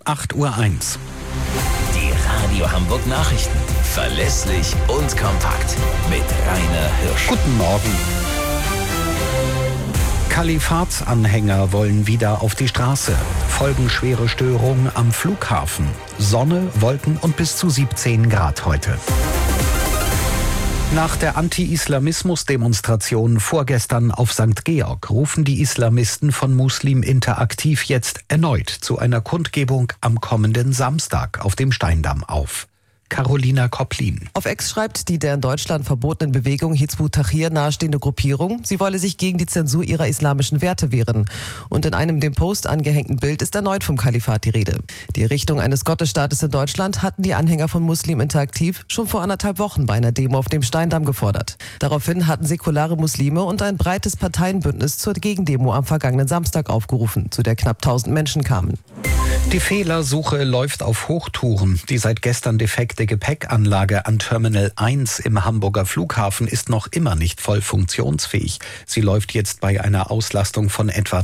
8:01 Uhr. Die Radio Hamburg Nachrichten. Verlässlich und kompakt. Mit Rainer Hirsch. Guten Morgen. Kalifatsanhänger wollen wieder auf die Straße. Folgenschwere Störungen am Flughafen. Sonne, Wolken und bis zu 17 Grad heute. Nach der Anti-Islamismus-Demonstration vorgestern auf St. Georg rufen die Islamisten von Muslim Interaktiv jetzt erneut zu einer Kundgebung am kommenden Samstag auf dem Steindamm auf. Carolina Kopplin. Auf X schreibt die der in Deutschland verbotenen Bewegung Hizb ut-Tahrir nahestehende Gruppierung, sie wolle sich gegen die Zensur ihrer islamischen Werte wehren. Und in einem dem Post angehängten Bild ist erneut vom Kalifat die Rede. Die Errichtung eines Gottesstaates in Deutschland hatten die Anhänger von Muslim Interaktiv schon vor 1,5 Wochen bei einer Demo auf dem Steindamm gefordert. Daraufhin hatten säkulare Muslime und ein breites Parteienbündnis zur Gegendemo am vergangenen Samstag aufgerufen, zu der knapp 1000 Menschen kamen. Die Fehlersuche läuft auf Hochtouren. Die seit gestern defekte Gepäckanlage an Terminal 1 im Hamburger Flughafen ist noch immer nicht voll funktionsfähig. Sie läuft jetzt bei einer Auslastung von etwa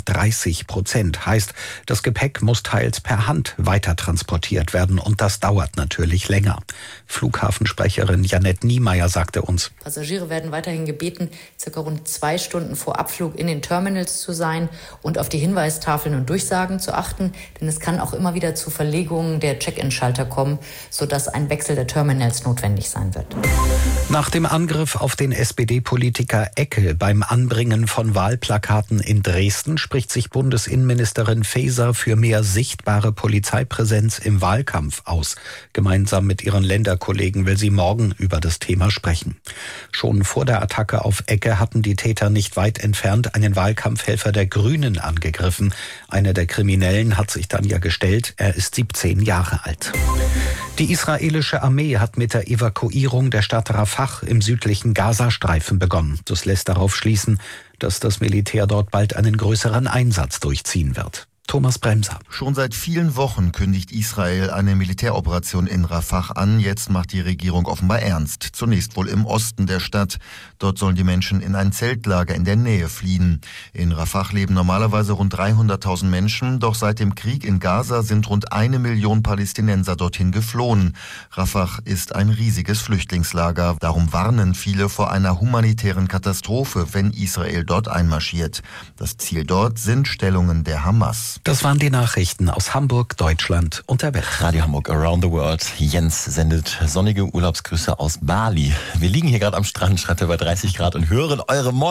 30%. Heißt, das Gepäck muss teils per Hand weitertransportiert werden und das dauert natürlich länger. Flughafensprecherin Janette Niemeyer sagte uns: Passagiere werden weiterhin gebeten, circa rund 2 Stunden vor Abflug in den Terminals zu sein und auf die Hinweistafeln und Durchsagen zu achten, denn es kann auch immer wieder zu Verlegungen der Check-in-Schalter kommen, sodass ein Wechsel der Terminals notwendig sein wird. Nach dem Angriff auf den SPD-Politiker Ecke beim Anbringen von Wahlplakaten in Dresden spricht sich Bundesinnenministerin Faeser für mehr sichtbare Polizeipräsenz im Wahlkampf aus. Gemeinsam mit ihren Länderkollegen will sie morgen über das Thema sprechen. Schon vor der Attacke auf Ecke hatten die Täter nicht weit entfernt einen Wahlkampfhelfer der Grünen angegriffen. Einer der Kriminellen hat sich dann ja gestellt, er ist 17 Jahre alt. Die israelische Armee hat mit der Evakuierung der Stadt Rafah im südlichen Gazastreifen begonnen. Das lässt darauf schließen, dass das Militär dort bald einen größeren Einsatz durchziehen wird. Thomas Bremser. Schon seit vielen Wochen kündigt Israel eine Militäroperation in Rafah an. Jetzt macht die Regierung offenbar ernst. Zunächst wohl im Osten der Stadt. Dort sollen die Menschen in ein Zeltlager in der Nähe fliehen. In Rafah leben normalerweise rund 300.000 Menschen. Doch seit dem Krieg in Gaza sind rund 1 Million Palästinenser dorthin geflohen. Rafah ist ein riesiges Flüchtlingslager. Darum warnen viele vor einer humanitären Katastrophe, wenn Israel dort einmarschiert. Das Ziel dort sind Stellungen der Hamas. Das waren die Nachrichten aus Hamburg, Deutschland und der Welt. Radio Hamburg Around the World. Jens sendet sonnige Urlaubsgrüße aus Bali. Wir liegen hier gerade am Strand, schreibt er, bei 30 Grad und hören eure